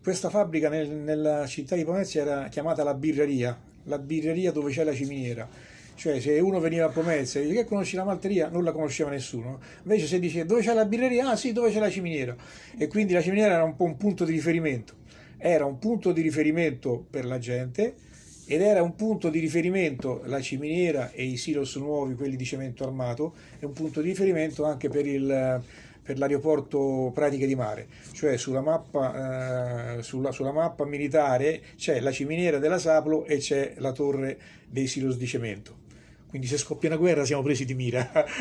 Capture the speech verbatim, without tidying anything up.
Questa fabbrica nel- nella città di Pomezia era chiamata la birreria, la birreria dove c'è la ciminiera. Cioè, se uno veniva a Pomezia e dice che conosci la malteria, non la conosceva nessuno. Invece se dice dove c'è la birreria, ah sì, dove c'è la ciminiera. E quindi la ciminiera era un po' un punto di riferimento. Era un punto di riferimento per la gente ed era un punto di riferimento, la ciminiera e i silos nuovi, quelli di cemento armato, è un punto di riferimento anche per il, per l'aeroporto Pratiche di Mare, cioè sulla mappa, eh, sulla, sulla mappa militare c'è la ciminiera della Saplo e c'è la torre dei silos di cemento. Quindi se scoppia una guerra siamo presi di mira.